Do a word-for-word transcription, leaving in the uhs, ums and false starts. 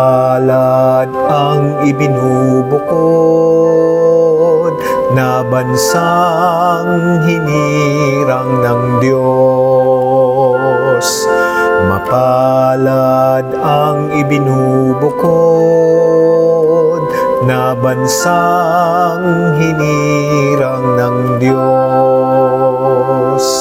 Mapalad ang ibinubukod na bansang hinirang ng Diyos. Mapalad ang ibinubukod na bansang hinirang ng Diyos.